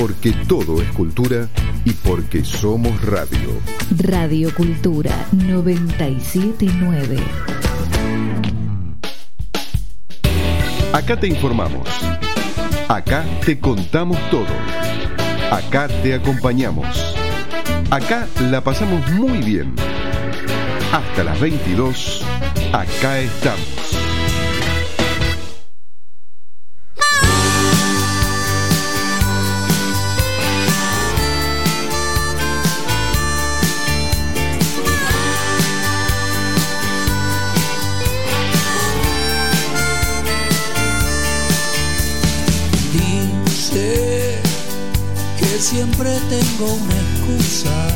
porque todo es cultura y porque somos radio. Radio Cultura 979. Acá te informamos. Acá te contamos todo. Acá te acompañamos. Acá la pasamos muy bien. Hasta las 22, acá estamos. Dice que siempre tengo una excusa.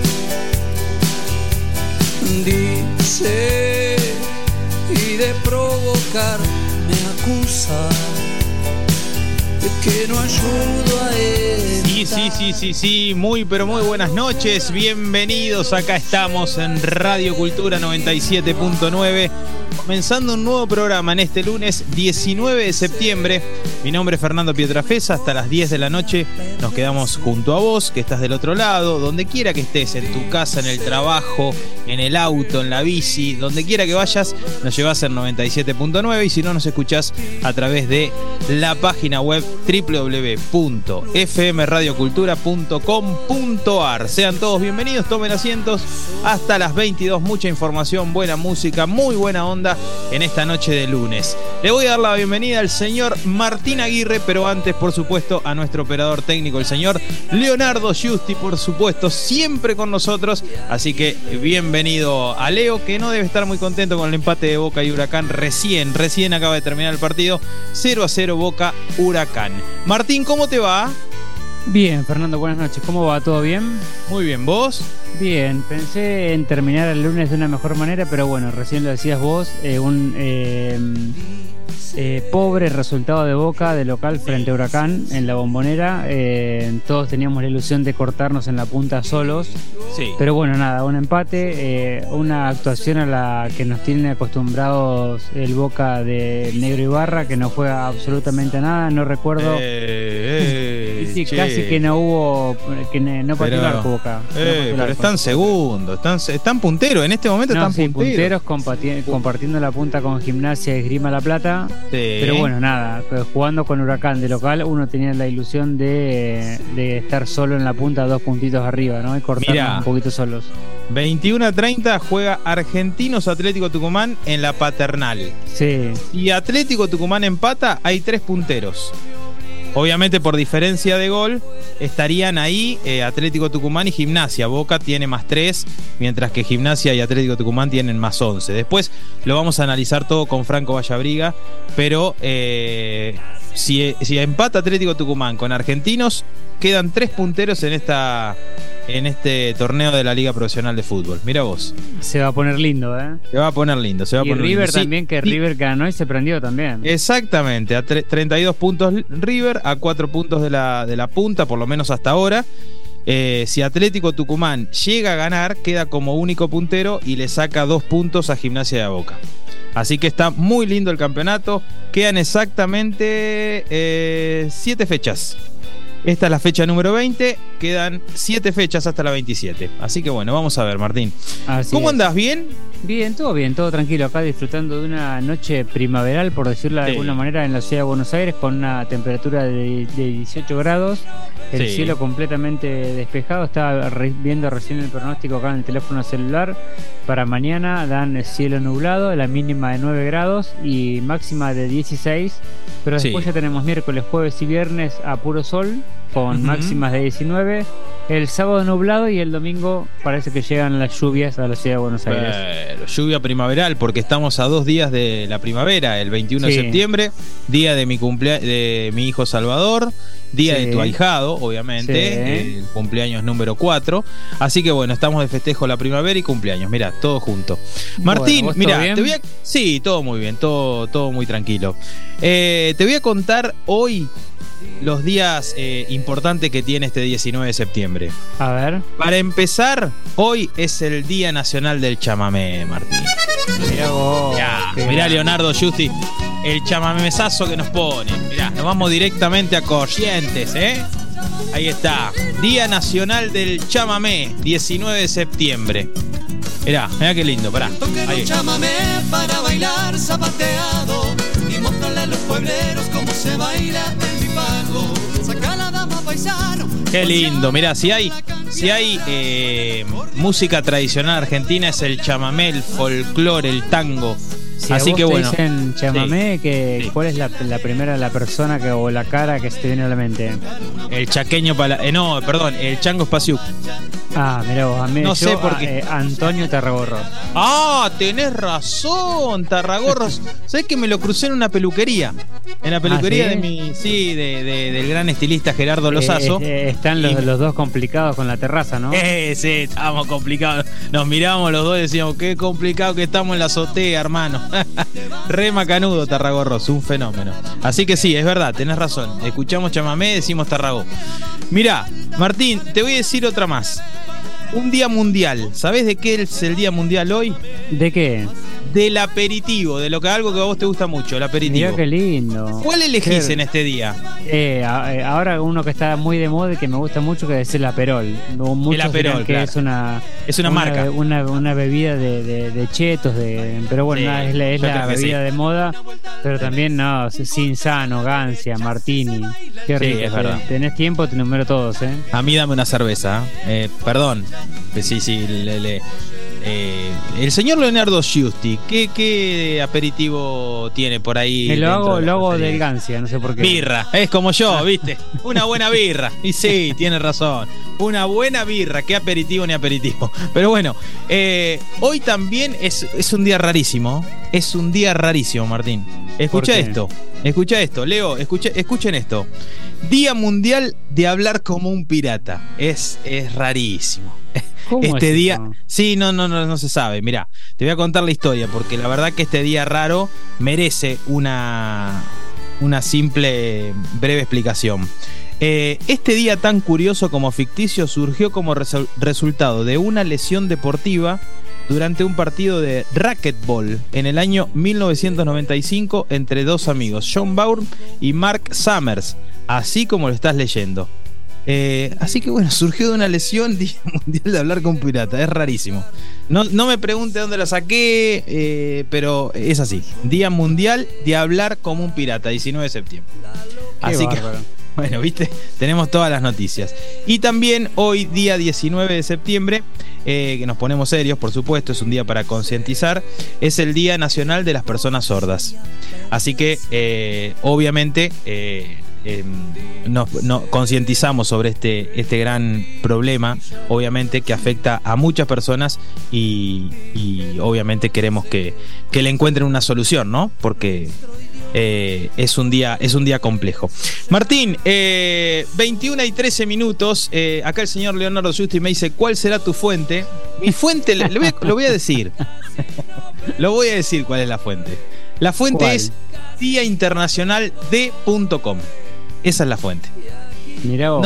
Dice y de provocar me acusa de que no ayudo a él. Sí, muy pero muy buenas noches, bienvenidos, acá estamos en Radio Cultura 97.9, comenzando un nuevo programa en este lunes 19 de septiembre. Mi nombre es Fernando Pietrafesa, hasta las 10 de la noche nos quedamos junto a vos, que estás del otro lado, donde quiera que estés, en tu casa, en el trabajo, en el auto, en la bici, donde quiera que vayas, nos llevas en 97.9 y si no nos escuchás a través de la página web www.fmradiocultura.com.ar. Sean todos bienvenidos, tomen asientos, hasta las 22, mucha información, buena música, muy buena onda en esta noche de lunes. Le voy a dar la bienvenida al señor Martín Aguirre, pero antes, por supuesto, a nuestro operador técnico, el señor Leonardo Giusti, por supuesto, siempre con nosotros, así que bienvenido a Leo, que no debe estar muy contento con el empate de Boca y Huracán, recién acaba de terminar el partido, 0-0 Boca Huracán. Martín, ¿cómo te va? Bien, Fernando, buenas noches. ¿Cómo va? ¿Todo bien? Muy bien, ¿vos? Bien, pensé en terminar el lunes de una mejor manera, pero bueno, recién lo decías vos, pobre resultado de Boca de local frente a Huracán en la Bombonera. Todos teníamos la ilusión de cortarnos en la punta solos. Sí. Pero bueno, nada, un empate, una actuación a la que nos tienen acostumbrados el Boca de Negro Ibarra, que no juega absolutamente a nada, no recuerdo. Sí, casi que no hubo, que no partió el arco Boca. Pero están segundos, están punteros, en este momento están punteros compartiendo la punta con Gimnasia y Esgrima La Plata. Sí. Pero bueno, nada, jugando con Huracán de local, uno tenía la ilusión de estar solo en la punta, 2 puntitos arriba, ¿no? Y cortarnos un poquito solos. 21:30 juega Argentinos Atlético Tucumán en la Paternal. Sí. Y Atlético Tucumán empata, hay 3 punteros. Obviamente por diferencia de gol estarían ahí Atlético Tucumán y Gimnasia. Boca tiene más 3, mientras que Gimnasia y Atlético Tucumán tienen más 11. Después lo vamos a analizar todo con Franco Vallabriga, pero si empata Atlético Tucumán con Argentinos, quedan 3 punteros en este torneo de la Liga Profesional de Fútbol. Mira vos. Se va a poner lindo, ¿eh? Se va a poner lindo. Y River también, que River ganó y se prendió también. Exactamente, a 32 puntos River, a 4 puntos de la punta, por lo menos hasta ahora. Si Atlético Tucumán llega a ganar, queda como único puntero y le saca 2 puntos a Gimnasia de Boca. Así que está muy lindo el campeonato. Quedan exactamente 7 fechas. Esta es la fecha número 20, quedan 7 fechas hasta la 27. Así que bueno, vamos a ver, Martín. ¿Cómo andás? ¿Bien? Bien, todo tranquilo. Acá disfrutando de una noche primaveral, por decirlo de alguna manera, en la ciudad de Buenos Aires, con una temperatura de 18 grados. El cielo completamente despejado. Estaba viendo recién el pronóstico acá en el teléfono celular. Para mañana dan cielo nublado, la mínima de 9 grados y máxima de 16. Pero después ya tenemos miércoles, jueves y viernes a puro sol, con máximas de 19. El sábado nublado y el domingo parece que llegan las lluvias a la ciudad de Buenos Aires. Lluvia primaveral, porque estamos a 2 días de la primavera, el 21 de septiembre, día de mi hijo Salvador, día de tu ahijado, obviamente, el cumpleaños número 4. Así que bueno, estamos de festejo la primavera y cumpleaños, mirá, todo junto. Martín, mirá, te voy a... Sí, todo muy bien, todo muy tranquilo. Te voy a contar hoy los días importantes que tiene este 19 de septiembre. A ver. Para empezar, hoy es el Día Nacional del Chamamé, Martín. Mirá vos. Mirá Leonardo Giusti, el chamamesazo que nos pone. Mirá, nos vamos directamente a Corrientes, Ahí está. Día Nacional del Chamamé, 19 de septiembre. Mirá qué lindo, pará. Ahí. Chamamé para bailar zapateado y mostrarle a los puebleros cómo se baila en mi pago. Saca la dama paisano. Qué lindo, mirá, si hay música tradicional argentina es el chamamé, el folclore, el tango. Si así a vos que te bueno. dicen chamamé, Sí. ¿cuál es la primera la persona o la cara que se te viene a la mente? El chaqueño el Chango Spasiuk. Ah, mirá vos, a mí No sé por qué. Antonio Tarragorros. Ah, tenés razón, Tarragorros. ¿Sabés que me lo crucé en una peluquería? En la peluquería ¿sí? del gran estilista Gerardo Lozazo. Están los dos complicados con la terraza, ¿no? Sí, estábamos complicados. Nos mirábamos los dos y decíamos, qué complicado que estamos en la azotea, hermano. Re macanudo Tarragorros, un fenómeno. Así que sí, es verdad, tenés razón. Escuchamos chamamé, decimos Tarragó. Mirá, Martín, te voy a decir otra más. Un día mundial. ¿Sabés de qué es el día mundial hoy? ¿De qué? Del aperitivo, algo que a vos te gusta mucho, el aperitivo. Mirá qué lindo. ¿Cuál elegís en este día? Ahora uno que está muy de moda y que me gusta mucho, que es el Aperol. Muchos El Aperol, dirán que claro. es una marca. Una bebida de chetos, pero bueno, Sí, es la bebida sí. de moda, pero también sin sano, gancia, martini. Qué rico, es verdad. Tenés tiempo, te número todos, A mí dame una cerveza. Perdón. Sí, el señor Leonardo Giusti, ¿qué aperitivo tiene por ahí? Lo hago del del gancia, no sé por qué. Birra, es como yo, ¿viste? Una buena birra. Y sí, tiene razón. Una buena birra, qué aperitivo ni aperitivo. Pero bueno, hoy también es un día rarísimo. Es un día rarísimo, Martín. Escucha esto, Leo, escuchen esto. Día Mundial de Hablar como un Pirata. Es rarísimo. ¿Cómo Este es día, eso? sí, no se sabe. Mirá, te voy a contar la historia porque la verdad que este día raro merece una simple, breve explicación. Este día tan curioso como ficticio surgió como resultado de una lesión deportiva durante un partido de racquetball en el año 1995 entre dos amigos, John Baur y Mark Summers, así como lo estás leyendo. Así que bueno, surgió de una lesión. Día Mundial de Hablar con Pirata. Es rarísimo. No me pregunte dónde la saqué, pero es así. Día Mundial de Hablar como un Pirata, 19 de septiembre. Así que bueno, viste, tenemos todas las noticias. Y también hoy, día 19 de septiembre, que nos ponemos serios, por supuesto, es un día para concientizar, es el Día Nacional de las Personas Sordas. Así que obviamente nos concientizamos sobre este gran problema, obviamente, que afecta a muchas personas y obviamente queremos que le encuentren una solución, ¿no? Porque es un día complejo. Martín, 21 y 13 minutos. Acá el señor Leonardo Giusti me dice: ¿cuál será tu fuente? Mi fuente, lo voy a decir. Lo voy a decir cuál es la fuente. La fuente ¿Cuál? es diainternacionald.com. Esa es la fuente. Mirá vos.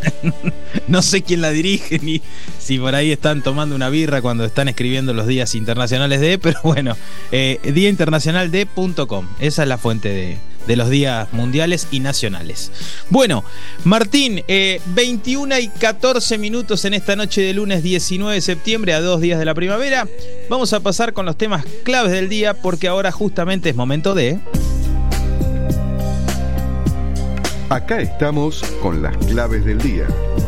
No sé quién la dirige ni si por ahí están tomando una birra cuando están escribiendo los días internacionales de, pero bueno, diainternacionald.com. Esa es la fuente de los días mundiales y nacionales. Bueno, Martín, 21 y 14 minutos en esta noche de lunes 19 de septiembre, a 2 días de la primavera. Vamos a pasar con los temas claves del día, porque ahora justamente es momento de... Acá estamos con las claves del día.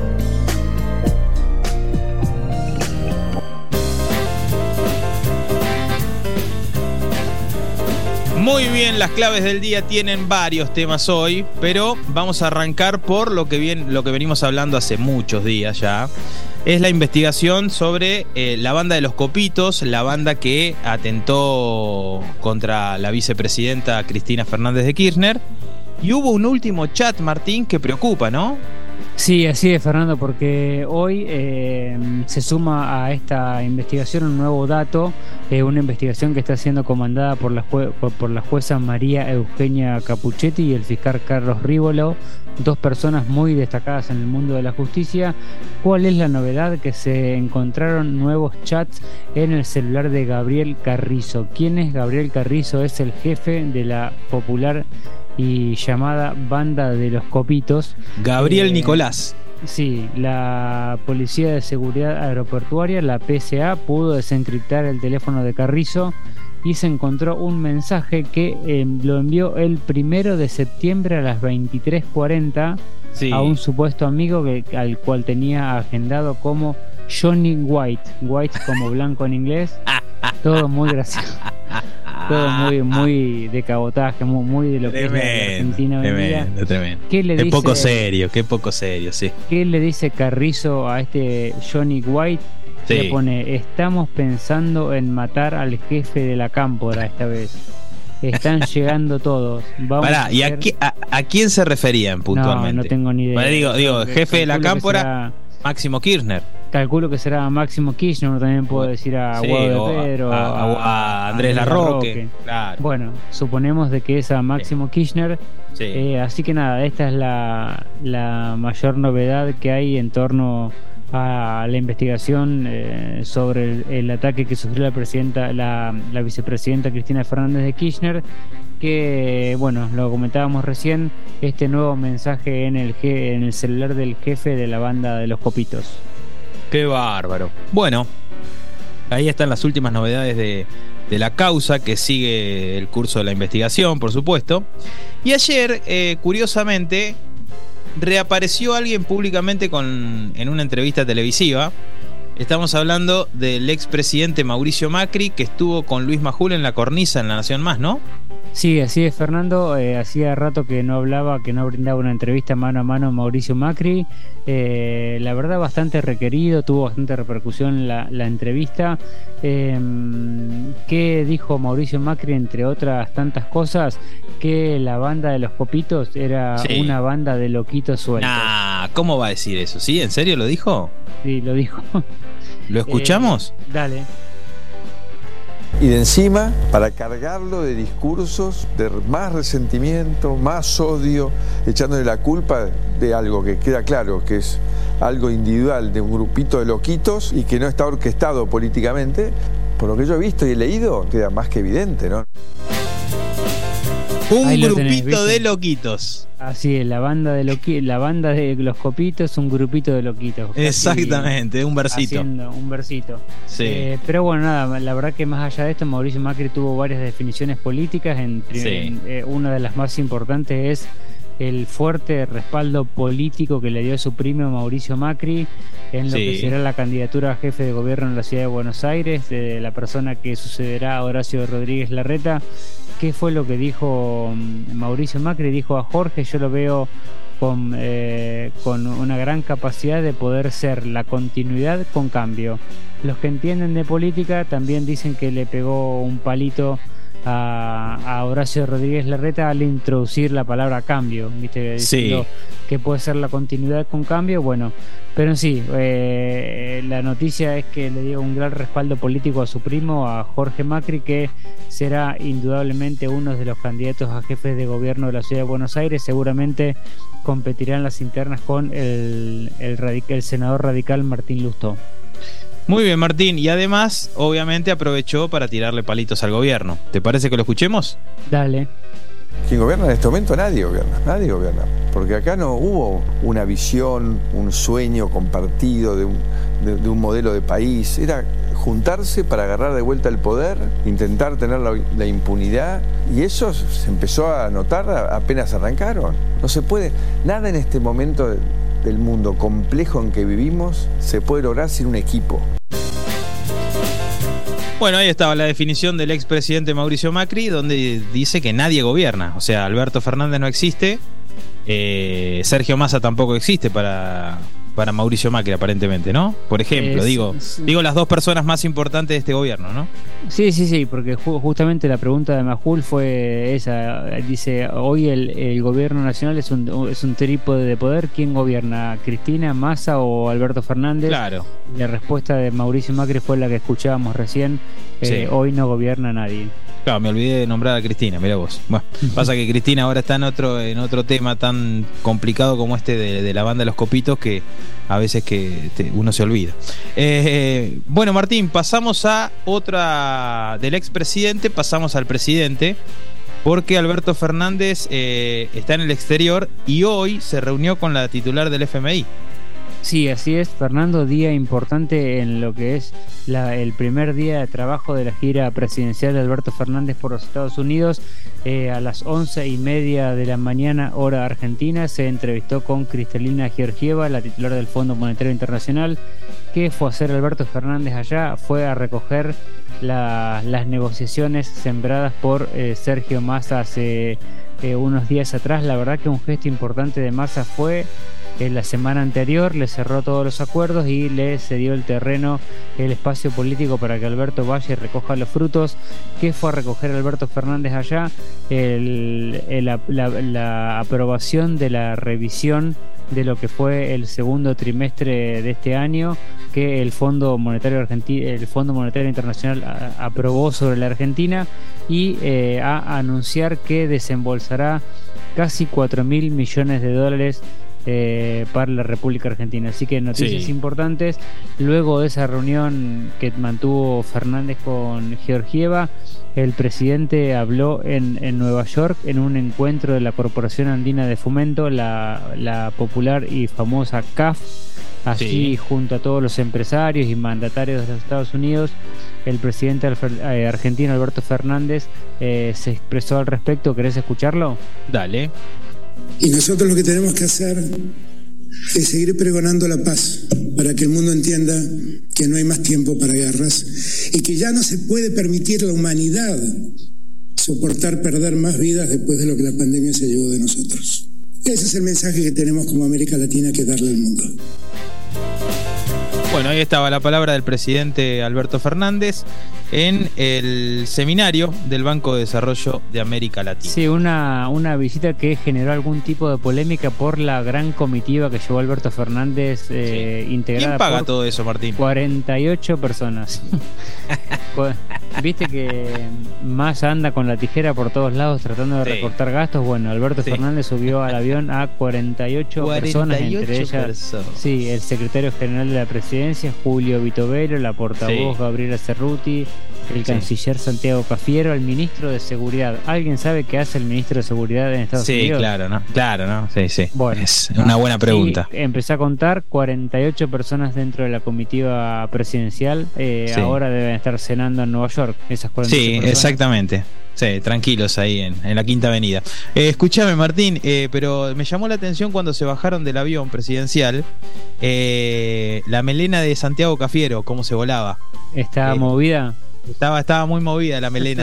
Muy bien, las claves del día tienen varios temas hoy, pero vamos a arrancar por lo que venimos hablando hace muchos días ya. Es la investigación sobre la banda de los Copitos, la banda que atentó contra la vicepresidenta Cristina Fernández de Kirchner. Y hubo un último chat, Martín, que preocupa, ¿no? Sí, así es, Fernando, porque hoy se suma a esta investigación un nuevo dato, una investigación que está siendo comandada por la jueza María Eugenia Capuchetti y el fiscal Carlos Rívolo, dos personas muy destacadas en el mundo de la justicia. ¿Cuál es la novedad? Que se encontraron nuevos chats en el celular de Gabriel Carrizo. ¿Quién es Gabriel Carrizo? Es el jefe de la popular y llamada Banda de los Copitos. Gabriel Nicolás. Sí, la Policía de Seguridad Aeroportuaria, la PSA, pudo desencriptar el teléfono de Carrizo y se encontró un mensaje que lo envió el 1 de septiembre a las 23:40 a un supuesto amigo al cual tenía agendado como Johnny White. White como blanco en inglés. Todo muy gracioso. Todo muy de cabotaje, muy de lo que es la Argentina hoy en día. Tremendo. Qué poco serio, sí. ¿Qué le dice Carrizo a este Johnny White? Sí. Le pone: estamos pensando en matar al jefe de la cámpora esta vez. Están llegando todos. Pará, ¿y a quién se referían puntualmente? No tengo ni idea. Bueno, digo, jefe de la cámpora, Máximo Kirchner. Calculo que será Máximo Kirchner, también puedo decir a Guado de Pedro, a Andrés Larroque. Claro. Bueno, suponemos de que es a Máximo Kirchner. Sí. Así que nada, esta es la mayor novedad que hay en torno a la investigación sobre el ataque que sufrió la vicepresidenta Cristina Fernández de Kirchner, que bueno, lo comentábamos recién, este nuevo mensaje en el celular del jefe de la Banda de los Copitos. Qué bárbaro. Bueno, ahí están las últimas novedades de la causa, que sigue el curso de la investigación, por supuesto. Y ayer, curiosamente, reapareció alguien públicamente en una entrevista televisiva. Estamos hablando del expresidente Mauricio Macri, que estuvo con Luis Majul en La Cornisa, en La Nación Más, ¿no? Sí, así es, Fernando. Hacía rato que no brindaba una entrevista mano a mano a Mauricio Macri. La verdad, bastante requerido, tuvo bastante repercusión la entrevista. ¿Qué dijo Mauricio Macri, entre otras tantas cosas? Que la Banda de los Copitos era una banda de loquitos sueltos. ¿Cómo va a decir eso? ¿Sí? ¿En serio lo dijo? Sí, lo dijo. ¿Lo escuchamos? Dale. Y de encima, para cargarlo de discursos de más resentimiento, más odio, echándole la culpa de algo que queda claro que es algo individual de un grupito de loquitos y que no está orquestado políticamente. Por lo que yo he visto y he leído, queda más que evidente, ¿no? Un grupito de loquitos. Así es, la banda de los Copitos, un grupito de loquitos. Exactamente, un versito. Haciendo un versito. Sí. Pero bueno, nada, la verdad que más allá de esto, Mauricio Macri tuvo varias definiciones políticas. Una de las más importantes es el fuerte respaldo político que le dio su primo Mauricio Macri en lo que será la candidatura a jefe de gobierno en la ciudad de Buenos Aires, de la persona que sucederá a Horacio Rodríguez Larreta. ¿Qué fue lo que dijo Mauricio Macri? Dijo: a Jorge yo lo veo con una gran capacidad de poder ser la continuidad con cambio. Los que entienden de política también dicen que le pegó un palito a Horacio Rodríguez Larreta al introducir la palabra cambio, ¿viste? Diciendo que puede ser la continuidad con cambio. Bueno, pero sí, la noticia es que le dio un gran respaldo político a su primo, a Jorge Macri, que será indudablemente uno de los candidatos a jefes de gobierno de la ciudad de Buenos Aires. Seguramente competirá en las internas con el senador radical Martín Lustó. Muy bien, Martín, y además obviamente aprovechó para tirarle palitos al gobierno. ¿Te parece que lo escuchemos? Dale. ¿Quién gobierna en este momento? Nadie gobierna, porque acá no hubo una visión, un sueño compartido de un modelo de país. Era juntarse para agarrar de vuelta el poder, intentar tener la impunidad, y eso se empezó a notar apenas arrancaron. No se puede, nada en este momento del mundo complejo en que vivimos se puede lograr sin un equipo. Bueno, ahí estaba la definición del expresidente Mauricio Macri, donde dice que nadie gobierna. O sea, Alberto Fernández no existe, Sergio Massa tampoco existe para Mauricio Macri, aparentemente, ¿no? Por ejemplo, digo las dos personas más importantes de este gobierno, ¿no? Sí, porque justamente la pregunta de Majul fue esa. Dice: hoy el gobierno nacional es un trípode de poder. ¿Quién gobierna? ¿Cristina, Massa o Alberto Fernández? Claro. La respuesta de Mauricio Macri fue la que escuchábamos recién. Hoy no gobierna nadie. Claro, me olvidé de nombrar a Cristina, mirá vos. Bueno, pasa que Cristina ahora está en otro tema tan complicado como este de la Banda de los Copitos, que a veces uno se olvida. Bueno, Martín, pasamos a otra del expresidente, pasamos al presidente. porque Alberto Fernández está en el exterior y hoy se reunió con la titular del FMI. Sí, así es, Fernando, día importante en lo que es el primer día de trabajo de la gira presidencial de Alberto Fernández por los Estados Unidos. A las 11:30 de la mañana, hora argentina, se entrevistó con Kristalina Georgieva, la titular del Fondo Monetario Internacional. ¿Qué fue a hacer Alberto Fernández allá? Fue a recoger las negociaciones sembradas por Sergio Massa hace unos días atrás. La verdad que un gesto importante de Massa fue la semana anterior, le cerró todos los acuerdos y le cedió el terreno, el espacio político para que Alberto vaya y recoja los frutos. ¿Qué fue a recoger Alberto Fernández allá? La aprobación de la revisión de lo que fue el segundo trimestre de este año, que el Fondo Monetario Internacional aprobó sobre la Argentina, y a anunciar que desembolsará casi 4.000 millones de dólares para la República Argentina. Así que noticias importantes. Luego de esa reunión que mantuvo Fernández con Georgieva, el presidente habló en Nueva York en un encuentro de la Corporación Andina de Fomento, la popular y famosa CAF. Así, junto a todos los empresarios y mandatarios de los Estados Unidos, el presidente argentino Alberto Fernández se expresó al respecto. ¿Querés escucharlo? Dale. Y nosotros lo que tenemos que hacer es seguir pregonando la paz, para que el mundo entienda que no hay más tiempo para guerras y que ya no se puede permitir la humanidad soportar perder más vidas después de lo que la pandemia se llevó de nosotros. Ese es el mensaje que tenemos como América Latina que darle al mundo. Bueno, ahí estaba la palabra del presidente Alberto Fernández en el seminario del Banco de Desarrollo de América Latina. Sí, una visita que generó algún tipo de polémica por la gran comitiva que llevó Alberto Fernández, integrada. ¿Quién paga por todo eso, Martín? 48 personas. Viste que más anda con la tijera por todos lados tratando de recortar gastos. Bueno, Alberto Fernández subió al avión a 48 personas, entre ellas el secretario general de la presidencia, Julio Vitovero, la portavoz Gabriela Cerruti, el canciller Santiago Cafiero, el ministro de Seguridad. ¿Alguien sabe qué hace el ministro de Seguridad en Estados Unidos? Sí, claro, ¿no? Sí. Bueno, es una buena pregunta. Empecé a contar 48 personas dentro de la comitiva presidencial. Ahora deben estar cenando en Nueva York, esas 48 personas. Exactamente. Sí, tranquilos ahí en la Quinta Avenida. Escúchame, Martín, pero me llamó la atención cuando se bajaron del avión presidencial, la melena de Santiago Cafiero, cómo se volaba. ¿Estaba movida? Estaba muy movida la melena.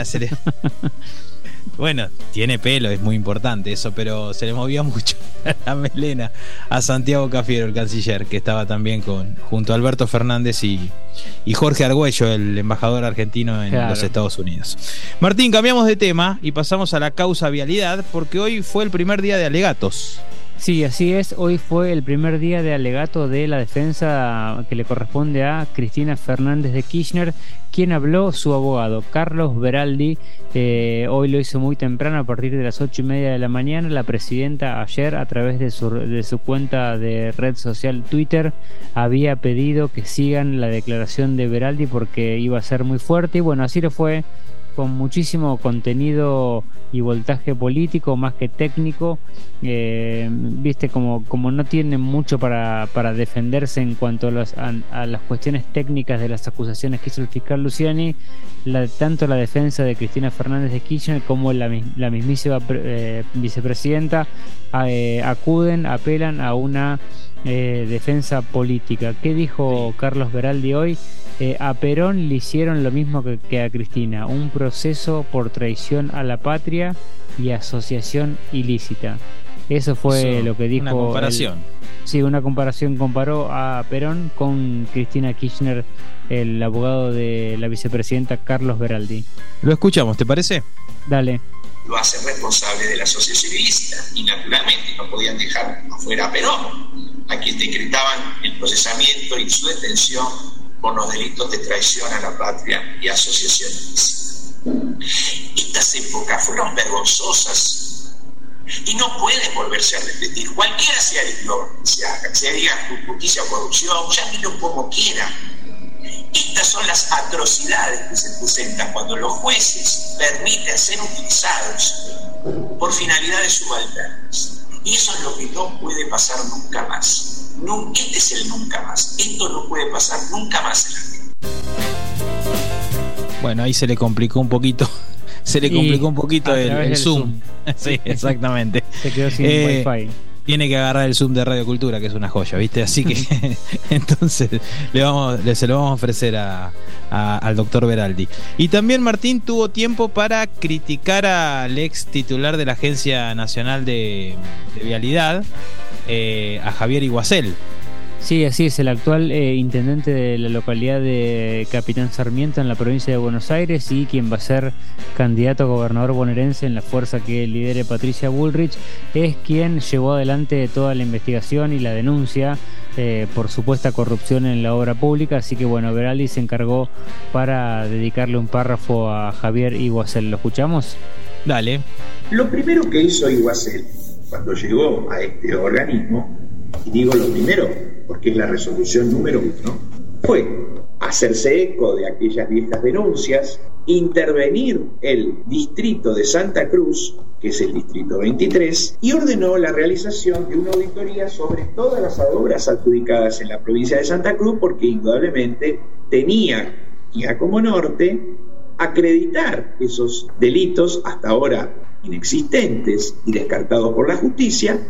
Bueno, tiene pelo, es muy importante eso, pero se le movía mucho la melena a Santiago Cafiero, el canciller, que estaba también junto a Alberto Fernández y Jorge Argüello, el embajador argentino en los Estados Unidos. Martín, cambiamos de tema y pasamos a la causa vialidad, porque hoy fue el primer día de alegatos. Sí, así es. Hoy fue el primer día de alegato de la defensa que le corresponde a Cristina Fernández de Kirchner. Quien habló, su abogado, Carlos Beraldi. Hoy lo hizo muy temprano, a partir de las 8:30 de la mañana. La presidenta ayer, a través de su cuenta de red social Twitter, había pedido que sigan la declaración de Beraldi porque iba a ser muy fuerte. Y bueno, así lo fue, con muchísimo contenido y voltaje político más que técnico. Viste, como no tienen mucho para defenderse en cuanto a las cuestiones técnicas de las acusaciones que hizo el fiscal Luciani, tanto la defensa de Cristina Fernández de Kirchner como la mismísima vicepresidenta apelan a una defensa política. ¿Qué dijo Carlos Beraldi hoy? A Perón le hicieron lo mismo que a Cristina, un proceso por traición a la patria y asociación ilícita. Eso fue lo que dijo. Una comparación. Una comparación. Comparó a Perón con Cristina Kirchner, el abogado de la vicepresidenta Carlos Beraldi. Lo escuchamos, ¿te parece? Dale. Lo hacen responsable de la asociación ilícita y naturalmente no podían dejar afuera a Perón, a quien decretaban el procesamiento y su detención por los delitos de traición a la patria y asociación ilícita. Estas épocas fueron vergonzosas y no pueden volverse a repetir. Cualquiera sea el idioma, sea diga justicia o corrupción, llámelo como quiera. Estas son las atrocidades que se presentan cuando los jueces permiten ser utilizados por finalidades subalternas. Y eso es lo que no puede pasar nunca más. Este es el nunca más. Esto no puede pasar nunca más en la Argentina. Bueno, ahí se le complicó un poquito. Se le complicó un poquito el Zoom. Sí, exactamente. Se quedó sin Wi-Fi. Tiene que agarrar el Zoom de Radio Cultura, que es una joya, ¿viste? Así que entonces se lo vamos a ofrecer al doctor Veraldi. Y también Martín tuvo tiempo para criticar al ex titular de la Agencia Nacional de Vialidad, a Javier Iguacel. Sí, así es, el actual intendente de la localidad de Capitán Sarmiento en la provincia de Buenos Aires y quien va a ser candidato a gobernador bonaerense en la fuerza que lidere Patricia Bullrich, es quien llevó adelante toda la investigación y la denuncia por supuesta corrupción en la obra pública. Así que bueno, Veraldi se encargó para dedicarle un párrafo a Javier Iguacel. ¿Lo escuchamos? Dale. Lo primero que hizo Iguacel cuando llegó a este organismo, y digo lo primero porque es la resolución número 1, fue hacerse eco de aquellas viejas denuncias, intervenir el distrito de Santa Cruz, que es el distrito 23, y ordenó la realización de una auditoría sobre todas las obras adjudicadas en la provincia de Santa Cruz, porque indudablemente tenía como norte acreditar esos delitos hasta ahora inexistentes y descartados por la justicia.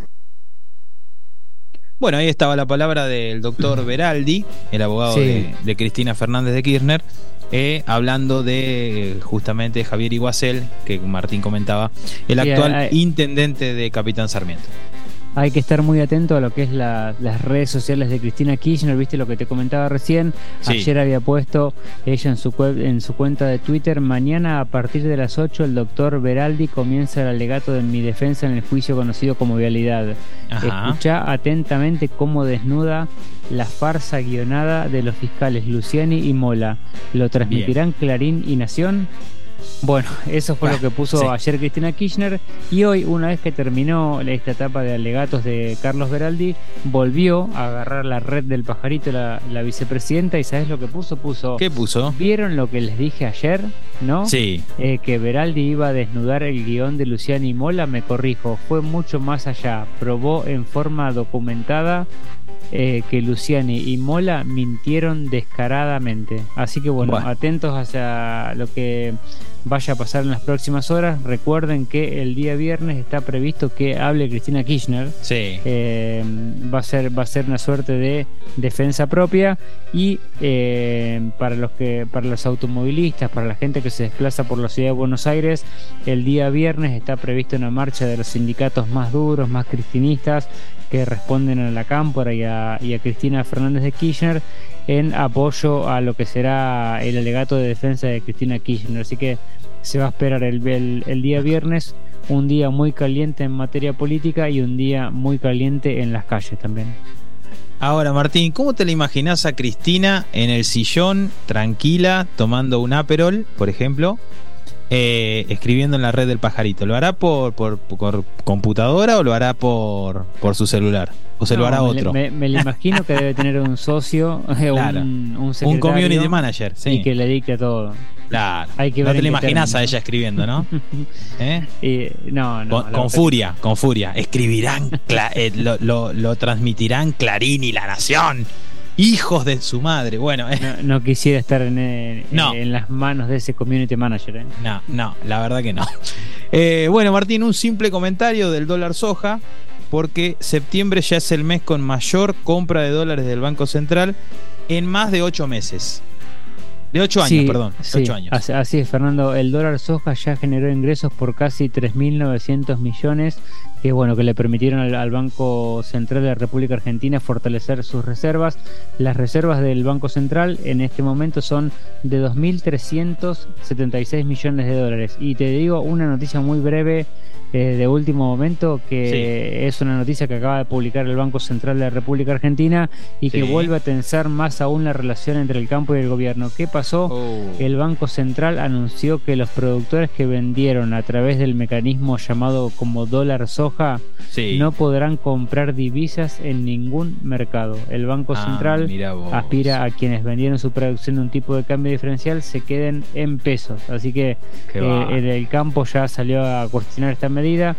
Bueno, ahí estaba la palabra del doctor Veraldi, el abogado de Cristina Fernández de Kirchner, hablando de justamente Javier Iguacel, que Martín comentaba, el actual intendente de Capitán Sarmiento. Hay que estar muy atento a lo que es las redes sociales de Cristina Kirchner, viste lo que te comentaba recién. Sí. Ayer había puesto ella en su cuenta de Twitter: mañana a partir de las 8 el doctor Veraldi comienza el alegato de mi defensa en el juicio conocido como Vialidad. Escuchá atentamente cómo desnuda la farsa guionada de los fiscales Luciani y Mola. ¿Lo transmitirán Clarín y Nación? Bueno, eso fue lo que puso ayer Cristina Kirchner, y hoy, una vez que terminó esta etapa de alegatos de Carlos Veraldi, volvió a agarrar la red del pajarito la vicepresidenta, y ¿sabes lo que puso? ¿Qué puso? ¿Vieron lo que les dije ayer? ¿No? Sí. Que Veraldi iba a desnudar el guión de Luciani y Mola. Me corrijo, fue mucho más allá. Probó en forma documentada que Luciani y Mola mintieron descaradamente. Así que bueno, atentos hacia lo que vaya a pasar en las próximas horas. Recuerden que el día viernes está previsto que hable Cristina Kirchner. Sí. Va a ser una suerte de defensa propia, y para los automovilistas, para la gente que se desplaza por la ciudad de Buenos Aires, el día viernes está prevista una marcha de los sindicatos más duros, más cristinistas, que responden a la Cámpora y a Cristina Fernández de Kirchner, en apoyo a lo que será el alegato de defensa de Cristina Kirchner. Así que se va a esperar el día viernes, un día muy caliente en materia política y un día muy caliente en las calles también. Ahora, Martín, ¿cómo te la imaginás a Cristina en el sillón, tranquila, tomando un Aperol, por ejemplo, escribiendo en la red del pajarito? ¿Lo hará por computadora o lo hará por su celular? ¿O se lo hará otro? Me lo imagino que debe tener un socio, claro, un secretario, un community manager, sí, y que le dicte todo. Claro. Hay que no te lo imaginás a ella escribiendo, ¿no? No. Con furia. Escribirán, lo transmitirán Clarín y La Nación. Hijos de su madre. Bueno, no quisiera estar en las manos de ese community manager. No, la verdad que no. Bueno, Martín, un simple comentario del dólar soja, porque septiembre ya es el mes con mayor compra de dólares del Banco Central en más de 8 meses. De 8 años, perdón. Sí, 8 años. Así es, Fernando. El dólar soja ya generó ingresos por casi 3.900 millones, que le permitieron al Banco Central de la República Argentina fortalecer sus reservas. Las reservas del Banco Central en este momento son de 2.376 millones de dólares. Y te digo una noticia muy breve de último momento, que es una noticia que acaba de publicar el Banco Central de la República Argentina y que vuelve a tensar más aún la relación entre el campo y el gobierno. ¿Qué pasó? El Banco Central anunció que los productores que vendieron a través del mecanismo llamado como dólar soja no podrán comprar divisas en ningún mercado. El Banco Central aspira a quienes vendieron su producción de un tipo de cambio diferencial se queden en pesos. Así que el campo ya salió a cuestionar esta medida.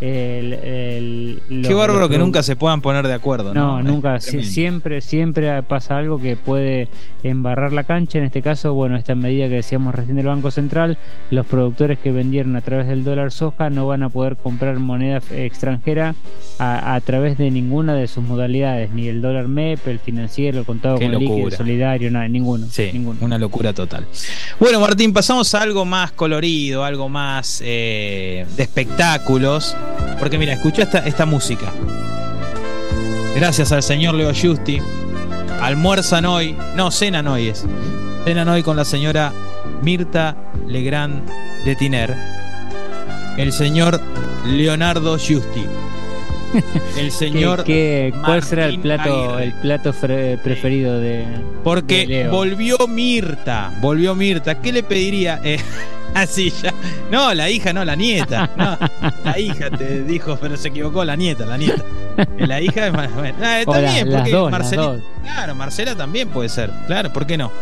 Qué bárbaro que nunca se puedan poner de acuerdo. No, nunca. Siempre pasa algo que puede embarrar la cancha. En este caso, bueno, esta medida que decíamos recién del Banco Central, los productores que vendieron a través del dólar soja no van a poder comprar moneda extranjera a través de ninguna de sus modalidades, ni el dólar MEP, el financiero, el contado con líquido, el solidario, nada, ninguno. Una locura total. Bueno, Martín, pasamos a algo más colorido, algo más de espectáculos. Porque mira, escucha esta música. Gracias al señor Leo Giusti. Almuerzan hoy. No, cenan hoy Cenan hoy con la señora Mirta Legrand de Tiner. El señor Leonardo Giusti. El señor ¿cuál será el plato preferido de Porque de Leo? Volvió Mirta. ¿Qué le pediría? Así ya. No, la hija, no, la nieta. No, la hija te dijo, pero se equivocó, la nieta. La hija es más. Está bien, porque Marcela. Claro, Marcela también puede ser. Claro, ¿por qué no?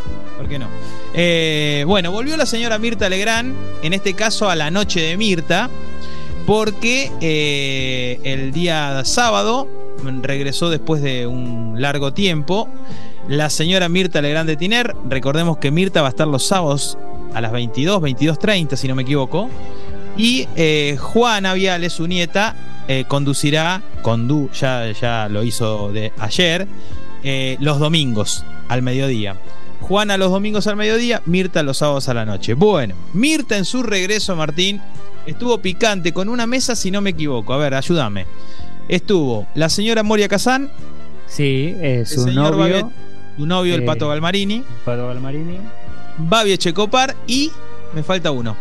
Bueno, volvió la señora Mirta Legrand, en este caso a la noche de Mirta, porque el día sábado regresó después de un largo tiempo la señora Mirta Legrand de Tiner. Recordemos que Mirta va a estar los sábados a las 22:30, si no me equivoco. Y Juana Viale, su nieta, conducirá, ya lo hizo de ayer, los domingos al mediodía. Juana los domingos al mediodía, Mirta los sábados a la noche. Bueno, Mirta en su regreso, Martín, estuvo picante con una mesa, si no me equivoco. A ver, ayúdame. Estuvo la señora Moria Kazán. Sí, su novio. Su novio, el Pato Galmarini. Babi Echecopar y me falta uno.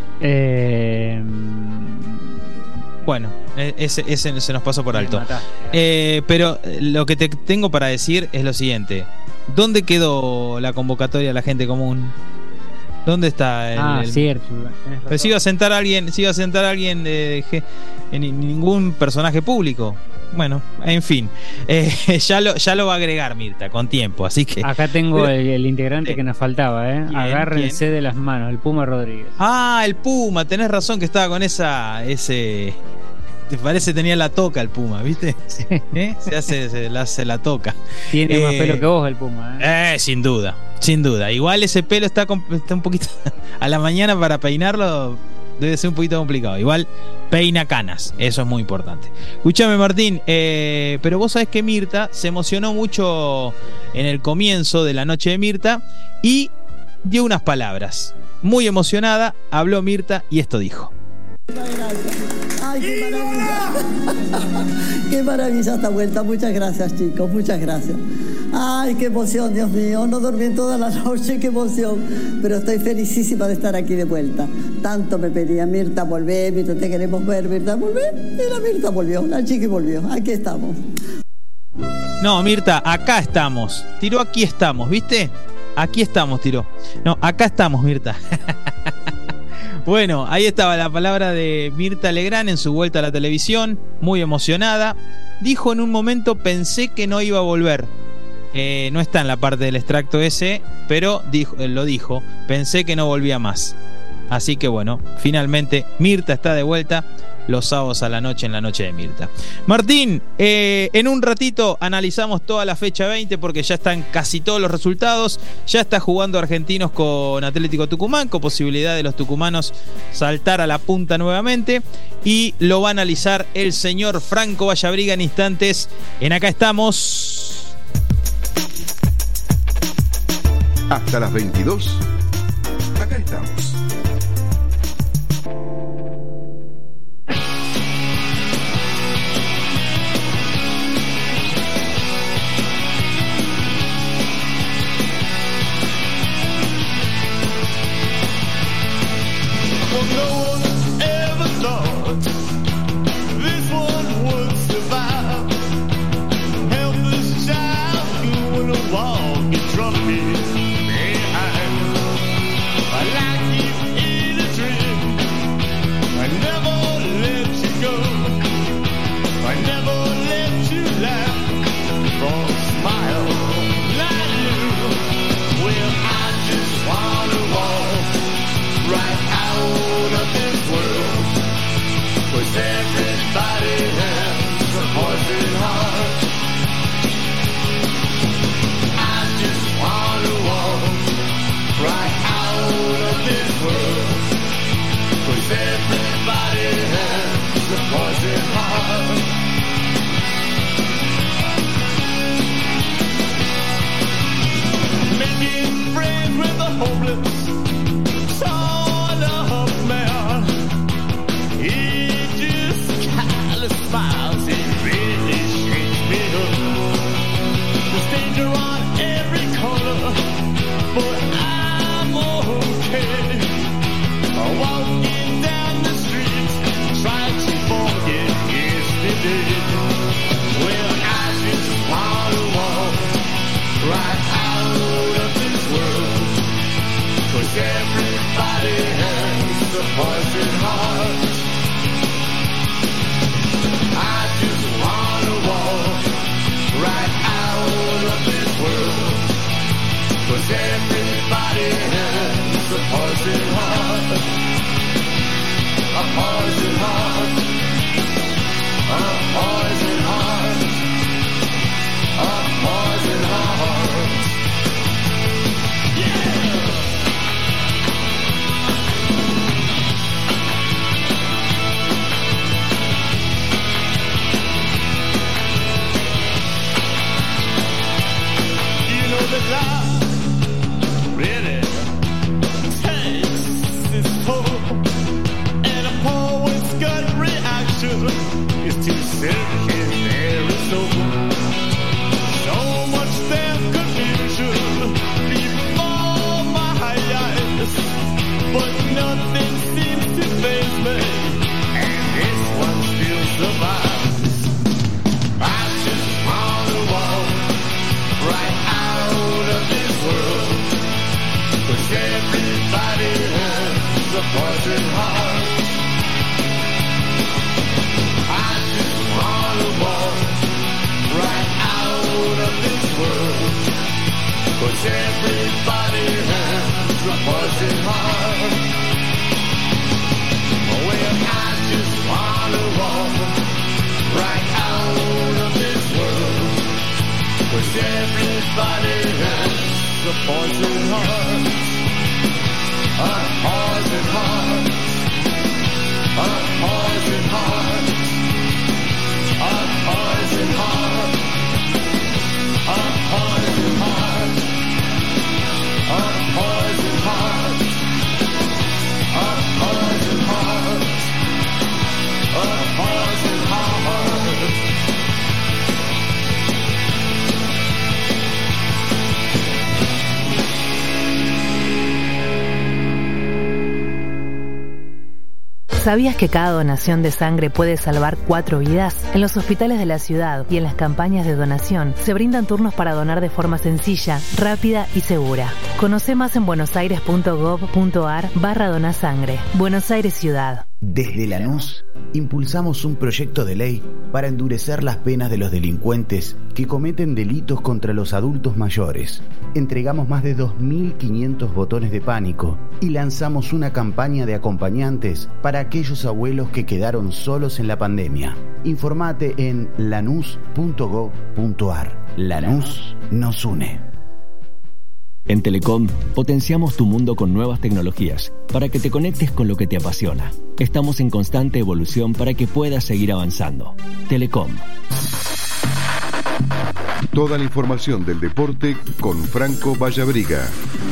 Bueno, ese se nos pasó por alto. Pero lo que te tengo para decir es lo siguiente. ¿Dónde quedó la convocatoria a la gente común? ¿Dónde está cierto. Pero si iba a sentar a alguien, ningún personaje público. Bueno, en fin, ya lo va a agregar Mirta con tiempo, así que acá tengo el integrante que nos faltaba, agárrense de las manos, el Puma Rodríguez. El Puma, tenés razón que estaba con ese. Te parece tenía la toca el Puma, ¿viste? Sí. Se la toca. Tiene más pelo que vos el Puma, sin duda. Igual ese pelo está un poquito a la mañana para peinarlo. Debe ser un poquito complicado. Igual peina canas, eso es muy importante. Escúchame, Martín, pero vos sabés que Mirta se emocionó mucho en el comienzo de la noche de Mirta y dio unas palabras. Muy emocionada, habló Mirta y esto dijo. ¡Ay, qué maravilla! ¡Qué maravilla esta vuelta! Muchas gracias, chicos, muchas gracias. ¡Ay, qué emoción, Dios mío! No dormí en toda la noche, qué emoción. Pero estoy felicísima de estar aquí de vuelta. Tanto me pedía, Mirta, volvé, Mirta, te queremos ver, Mirta, volvé. Y la Mirta volvió, la chiqui volvió. Aquí estamos. No, Mirta, acá estamos. Tiró aquí estamos, ¿viste? Aquí estamos, tiró. No, acá estamos, Mirta. Bueno, ahí estaba la palabra de Mirta Legrand en su vuelta a la televisión, muy emocionada. Dijo en un momento, pensé que no iba a volver. No está en la parte del extracto ese, pero lo dijo, pensé que no volvía más. Así que bueno, finalmente Mirta está de vuelta los sábados a la noche en la noche de Mirta. Martín, en un ratito analizamos toda la fecha 20 porque ya están casi todos los resultados. Ya está jugando Argentinos con Atlético Tucumán, con posibilidad de los tucumanos saltar a la punta nuevamente. Y lo va a analizar el señor Franco Vallabriga en instantes. En Acá Estamos. Hasta las 22. Acá estamos. poison heart. I just wanna walk right out of this world, 'cause everybody has a poison heart. Well, I just wanna walk right out of this world, 'cause everybody has a poison heart. A poison heart. A poison heart. A poison heart. A poison heart. A poison heart. A poison heart. A poison heart. ¿Sabías que cada donación de sangre puede salvar 4 vidas? En los hospitales de la ciudad y en las campañas de donación se brindan turnos para donar de forma sencilla, rápida y segura. Conoce más en buenosaires.gov.ar/donasangre. Buenos Aires Ciudad. Desde Lanús, impulsamos un proyecto de ley para endurecer las penas de los delincuentes que cometen delitos contra los adultos mayores. Entregamos más de 2.500 botones de pánico y lanzamos una campaña de acompañantes para aquellos abuelos que quedaron solos en la pandemia. Informate en lanús.gov.ar. Lanús nos une. En Telecom, potenciamos tu mundo con nuevas tecnologías para que te conectes con lo que te apasiona. Estamos en constante evolución para que puedas seguir avanzando. Telecom. Toda la información del deporte con Franco Vallabriga.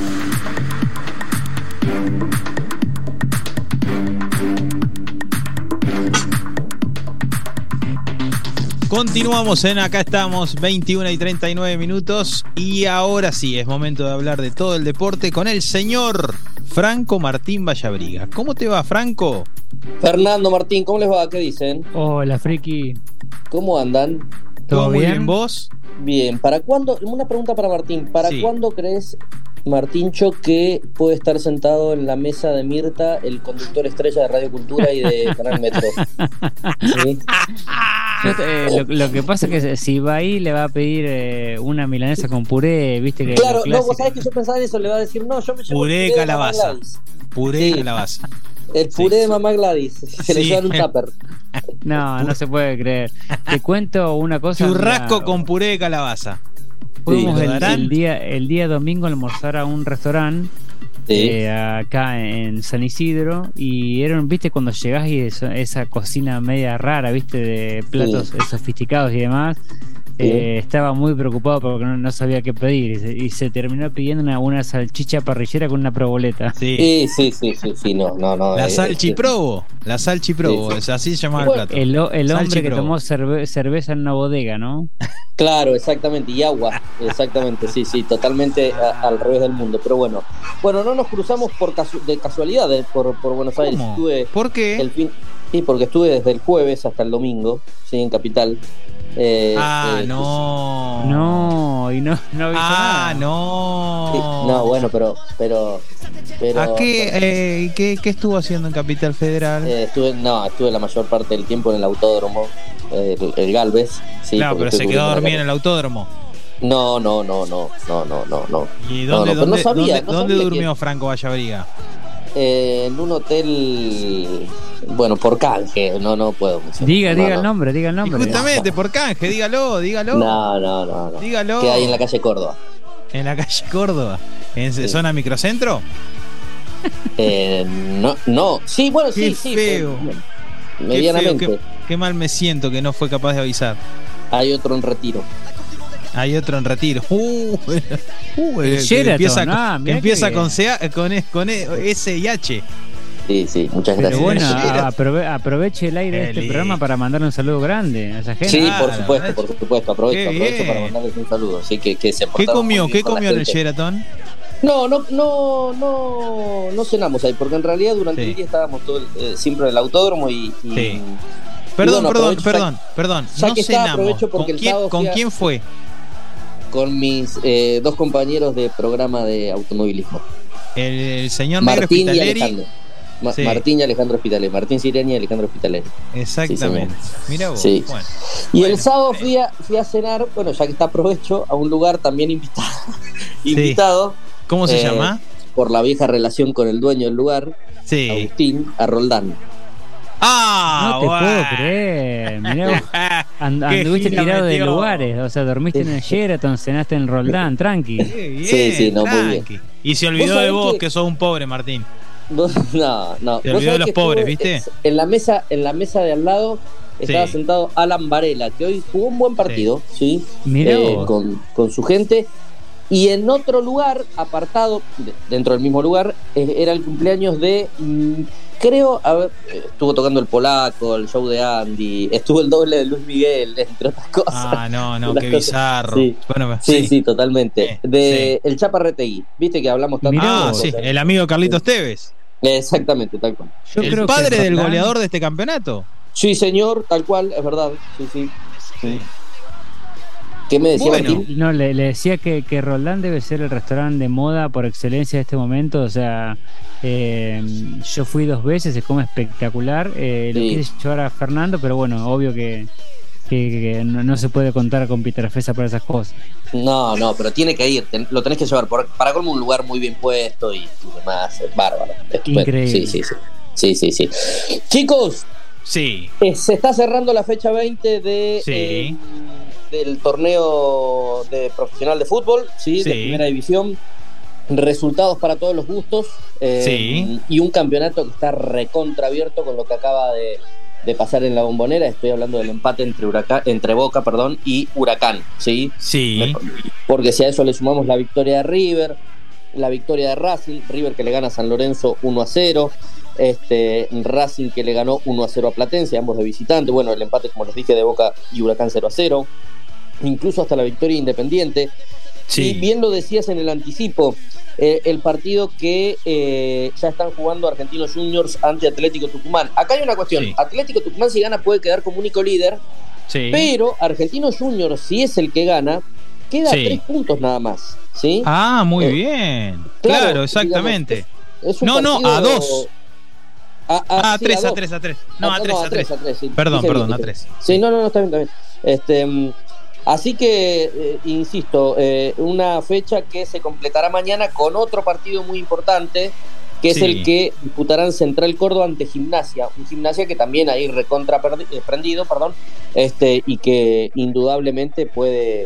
Continuamos en Acá Estamos, 21:39, y ahora sí, es momento de hablar de todo el deporte con el señor Franco Martín Vallabriga. ¿Cómo te va, Franco? Fernando, Martín, ¿cómo les va? ¿Qué dicen? Hola, Friki. ¿Cómo andan? ¿Todo muy bien, vos? Bien, ¿para cuándo? Una pregunta para Martín. ¿Para cuándo crees, Martíncho, que puede estar sentado en la mesa de Mirta el conductor estrella de Radio Cultura y de Canal Metro? ¿Sí? Lo que pasa es que si va ahí le va a pedir una milanesa con puré, viste que claro, no, vos sabés que yo pensaba en eso, le va a decir, no, yo me llevo puré de calabaza. Puré de calabaza. El puré de mamá Gladys, se le lleva en un tupper. No se puede creer. Te cuento una cosa. Churrasco con puré de calabaza. Fuimos el día domingo a almorzar a un restaurante acá en San Isidro, y viste cuando llegás y esa cocina media rara, viste, de platos sofisticados y demás. Estaba muy preocupado porque no sabía qué pedir y se terminó pidiendo una salchicha parrillera con una proboleta. Sí, no. La salchiprobo, así se llamaba el plato. El hombre que tomó cerveza en una bodega, ¿no? Claro, exactamente, y agua, exactamente, sí, totalmente al revés del mundo, pero bueno, no nos cruzamos de casualidad por Buenos Aires. ¿Por qué? Sí, porque estuve desde el jueves hasta el domingo, sí, en Capital. No, y no avisó nada. No. Sí, no, bueno, pero ¿a qué estuvo haciendo en Capital Federal? Estuve la mayor parte del tiempo en el autódromo, el Galvez. Sí, claro, pero se quedó dormido en el autódromo. No. ¿Y dónde durmió Franco Vallabriga? En un hotel, por canje, no puedo mencionar. Diga el nombre. Y justamente, por canje, dígalo. No. Dígalo. Que hay en la calle Córdoba. ¿En la calle Córdoba? ¿En zona microcentro? No. Sí, bueno, sí. Feo. Medianamente. Qué feo, qué mal me siento que no fue capaz de avisar. Hay otro en Retiro. Sheraton, empieza con S y H. Sí, muchas gracias. Pero bueno, aproveche el aire de este programa para mandarle un saludo grande a esa gente. Sí, por supuesto, aprovecho para mandarles un saludo. Así que se ¿Qué comió en el Sheraton? No cenamos ahí, porque en realidad durante el día estábamos siempre en el autódromo y Perdón. No cenamos. ¿Con quién fue? Con mis 2 compañeros de programa de automovilismo. El señor Martín Negro Spitaleri. Martín y Alejandro Hospitalet, Martín Siriani y Alejandro Hospitalet. Exactamente. Sí, mira vos. Sí. Bueno. Y el sábado fui a cenar, bueno, ya que está aprovecho, a un lugar también invitado. ¿Cómo se llama? Por la vieja relación con el dueño del lugar, Agustín, a Roldán. No te puedo creer. Mirá vos, anduviste tirado de lugares. O sea, dormiste en el Sheraton, cenaste en Roldán, tranqui. Bien, sí, no, tranqui. muy bien. Y se olvidó de vos, que sos un pobre, Martín. No. Se olvidó de los pobres, ¿viste? En la mesa de al lado estaba sentado Alan Varela, que hoy jugó un buen partido, ¿sí? Con su gente. Y en otro lugar, apartado, dentro del mismo lugar, era el cumpleaños de... Creo, estuvo tocando el Polaco, el show de Andy, estuvo el doble de Luis Miguel, entre otras cosas. No, qué bizarro. Sí, bueno, sí, totalmente. El Chapa Retegui, viste que hablamos tanto. Sí, el amigo Carlitos Tevez. Exactamente, tal cual. ¿El padre del goleador de este campeonato? Sí, señor, tal cual, es verdad. Sí. ¿Qué me decía Martín? No, le decía que Roldán debe ser el restaurante de moda por excelencia de este momento. O sea, yo fui 2 veces, se come espectacular. Lo quise llevar a Fernando, pero bueno, obvio que no se puede contar con Pietrafesa para esas cosas. No, pero tiene que ir, lo tenés que llevar para colmo un lugar muy bien puesto y demás, es bárbaro. Increíble. Sí. Chicos, se está cerrando la fecha 20 del torneo de profesional de fútbol, de primera división. Resultados para todos los gustos, y un campeonato que está recontra abierto con lo que acaba de pasar en la Bombonera. Estoy hablando del empate entre Boca y Huracán, ¿sí? Porque si a eso le sumamos la victoria de River, la victoria de River que le gana a San Lorenzo 1-0, Racing que le ganó 1-0 a Platense, ambos de visitante. Bueno, el empate, como les dije, de Boca y Huracán 0-0, incluso hasta la victoria Independiente. Y bien lo decías en el anticipo, el partido que ya están jugando Argentinos Juniors ante Atlético Tucumán. Acá hay una cuestión, Atlético Tucumán si gana puede quedar como único líder, pero Argentinos Juniors si es el que gana, queda a 3 puntos nada más, ¿sí? Muy bien, claro, exactamente. Digamos, es no, a 2. A 3. No, a 3. Perdón, a 3. Sí, no, está bien. Así que, insisto, una fecha que se completará mañana con otro partido muy importante, que es el que disputarán Central Córdoba ante Gimnasia. Un Gimnasia que también ahí recontra prendido, y que indudablemente puede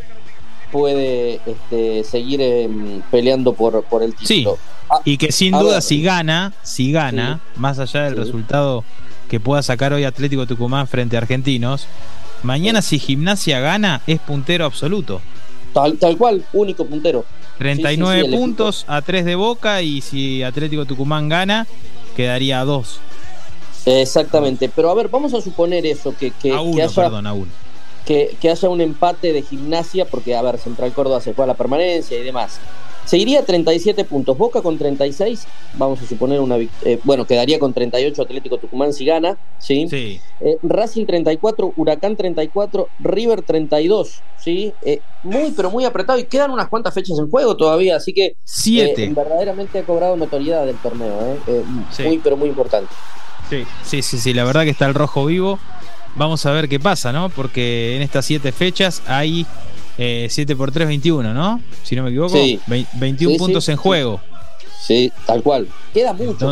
seguir peleando por el título. Y que sin duda si gana, más allá del resultado que pueda sacar hoy Atlético Tucumán frente a Argentinos, mañana si Gimnasia gana es puntero absoluto. Tal cual, único puntero. 39 puntos a 3 de Boca, y si Atlético Tucumán gana quedaría a 2. Exactamente, pero a ver, vamos a suponer eso, que a 1, a 1. Que haya un empate de Gimnasia, porque a ver, Central Córdoba se juega la permanencia y demás. Se iría a 37 puntos, Boca con 36, vamos a suponer quedaría con 38 Atlético Tucumán si gana, ¿sí? Racing 34, Huracán 34, River 32, ¿sí? Muy pero muy apretado, y quedan unas cuantas fechas en juego todavía, así que 7. Verdaderamente ha cobrado notoriedad del torneo, muy pero muy importante. Sí, la verdad que está el rojo vivo. Vamos a ver qué pasa, ¿no? Porque en estas 7 fechas hay 7 por 3, 21, ¿no? Si no me equivoco, 21 puntos en juego. Sí, tal cual. Queda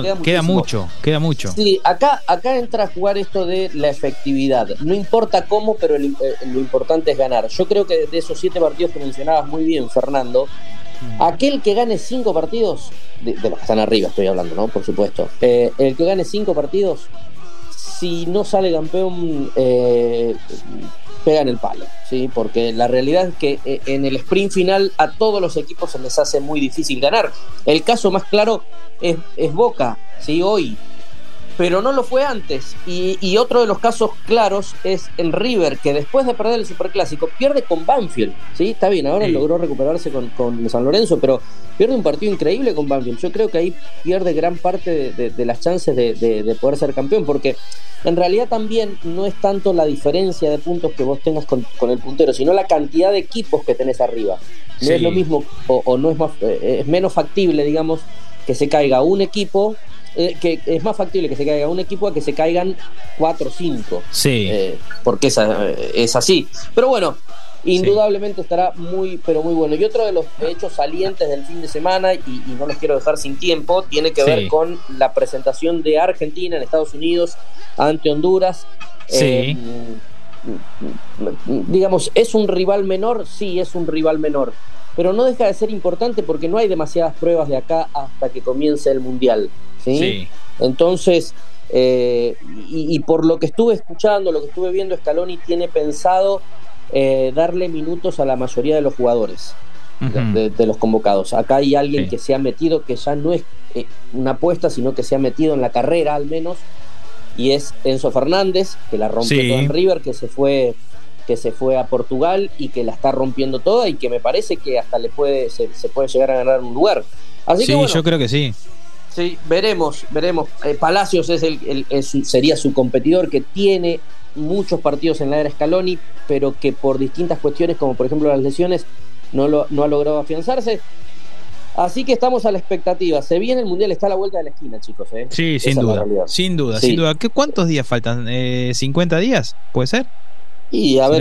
mucho. Sí, acá entra a jugar esto de la efectividad. No importa cómo, pero lo importante es ganar. Yo creo que de esos 7 partidos que mencionabas muy bien, Fernando, aquel que gane 5 partidos, de los que están arriba estoy hablando, ¿no? Por supuesto. El que gane 5 partidos, si no sale campeón, pega en el palo, ¿sí? Porque la realidad es que en el sprint final a todos los equipos se les hace muy difícil ganar. El caso más claro es Boca, ¿sí? Hoy, pero no lo fue antes. Y otro de los casos claros es el River, que después de perder el Superclásico pierde con Banfield, ¿sí? Está bien, ahora logró recuperarse con San Lorenzo, pero pierde un partido increíble con Banfield. Yo creo que ahí pierde gran parte de las chances de poder ser campeón, porque en realidad también no es tanto la diferencia de puntos que vos tengas con el puntero, sino la cantidad de equipos que tenés arriba. No es lo mismo, o no es más, es menos factible, digamos, que se caiga un equipo que es más factible que se caiga un equipo a que se caigan 4 o 5. Sí. Porque es así. Pero bueno, indudablemente estará muy, pero muy bueno. Y otro de los hechos salientes del fin de semana, y no los quiero dejar sin tiempo, tiene que ver con la presentación de Argentina en Estados Unidos ante Honduras. Sí. Digamos, ¿es un rival menor? Sí, es un rival menor. Pero no deja de ser importante porque no hay demasiadas pruebas de acá hasta que comience el Mundial. Sí. Entonces, y por lo que estuve escuchando, lo que estuve viendo, Scaloni tiene pensado darle minutos a la mayoría de los jugadores, de los convocados. Acá hay alguien que se ha metido, que ya no es una apuesta, sino que se ha metido en la carrera al menos, y es Enzo Fernández, que la rompió toda en River, que se fue a Portugal y que la está rompiendo toda, y que me parece que hasta se puede llegar a ganar un lugar. Así que bueno, yo creo que sí. Sí, veremos. Palacios sería su competidor, que tiene muchos partidos en la era Scaloni, pero que por distintas cuestiones, como por ejemplo las lesiones, no ha logrado afianzarse. Así que estamos a la expectativa. Se viene el Mundial, está a la vuelta de la esquina, chicos. Sí, sin duda. ¿Cuántos días faltan? ¿50 días? ¿Puede ser? Y a ver,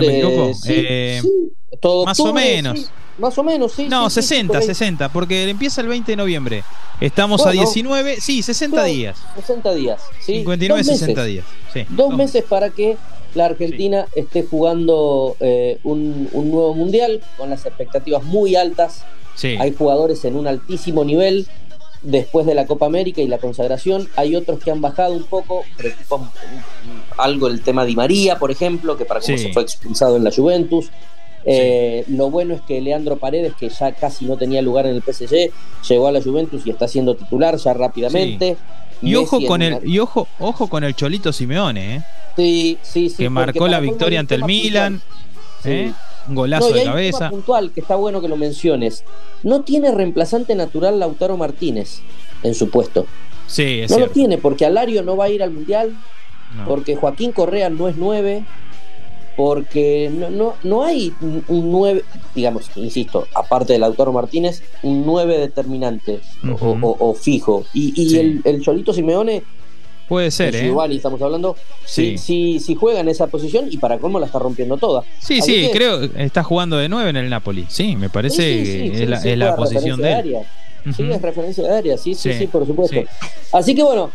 todo más o menos. Sí, más o menos, sí. No, 60, porque empieza el 20 de noviembre. Estamos a 19, 60 días. 60 días, sí. 59, 60 días. Sí. 2 meses para que la Argentina esté jugando un nuevo Mundial con las expectativas muy altas. Sí. Hay jugadores en un altísimo nivel después de la Copa América y la consagración. Hay otros que han bajado un poco, preocupa algo el tema Di María, por ejemplo, que para cómo se fue expulsado en la Juventus. Lo bueno es que Leandro Paredes, que ya casi no tenía lugar en el PSG, llegó a la Juventus y está siendo titular ya rápidamente. Y ojo con el Cholito Simeone, Sí, que marcó la victoria ante el Milan. Un golazo de cabeza. Un tema puntual que está bueno que lo menciones. No tiene reemplazante natural Lautaro Martínez en su puesto. Sí, es no cierto. Lo tiene porque Alario no va a ir al Mundial, porque Joaquín Correa no es 9, porque no hay un 9, digamos, insisto, aparte de Lautaro Martínez, un 9 determinante o fijo. Y el Cholito Simeone puede ser, Giovanni, estamos hablando, si juega en esa posición, y para cómo la está rompiendo toda. Creo que está jugando de 9 en el Napoli. Sí, me parece que es la posición de él. Sí, es referencia de área, sí, por supuesto. Así que bueno,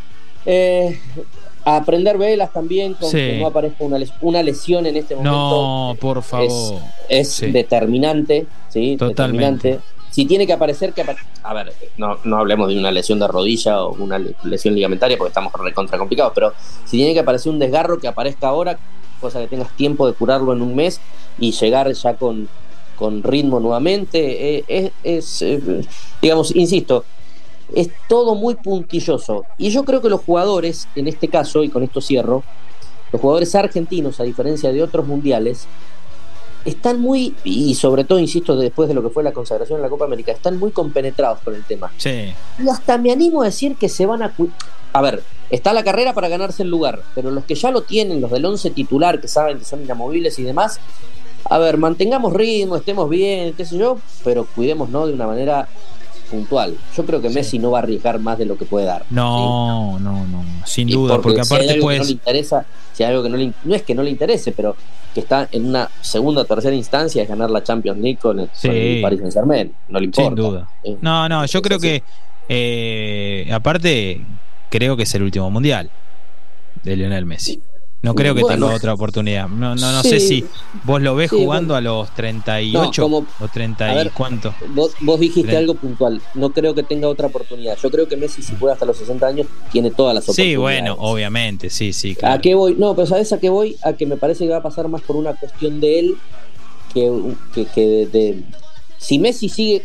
a aprender velas también, con que no aparezca una lesión en este momento. No, por favor. Es determinante, ¿sí? Totalmente. Determinante. Si tiene que aparecer, a ver, no hablemos de una lesión de rodilla o una lesión ligamentaria, porque estamos recontra complicados, pero si tiene que aparecer un desgarro, que aparezca ahora, cosa que tengas tiempo de curarlo en un mes y llegar ya con ritmo nuevamente. Digamos, insisto, es todo muy puntilloso. Y yo creo que los jugadores, en este caso, y con esto cierro, los jugadores argentinos, a diferencia de otros mundiales, están muy, y sobre todo, insisto, después de lo que fue la consagración en la Copa América, están muy compenetrados con el tema. Y hasta me animo a decir que se van a ver, está la carrera para ganarse el lugar, pero los que ya lo tienen, los del 11 titular, que saben que son inamovibles y demás, a ver, mantengamos ritmo, estemos bien, qué sé yo, pero cuidémonos de una manera puntual. Yo creo que Messi no va a arriesgar más de lo que puede dar. No, sin duda, porque aparte si no le interesa, si hay algo que no es que no le interese, pero que está en una segunda o tercera instancia, es ganar la Champions League con el Paris Saint-Germain, no le importa. Sin duda. No, yo creo que aparte creo que es el último mundial de Lionel Messi. No creo que tenga otra oportunidad. No sé si vos lo ves jugando a los 38 o 30 y cuánto. Vos dijiste algo puntual. No creo que tenga otra oportunidad. Yo creo que Messi, si juega hasta los 60 años, tiene todas las oportunidades. Sí, bueno, obviamente, sí, claro. ¿A qué voy? No, pero ¿sabes a qué voy? A que me parece que va a pasar más por una cuestión de él que si Messi sigue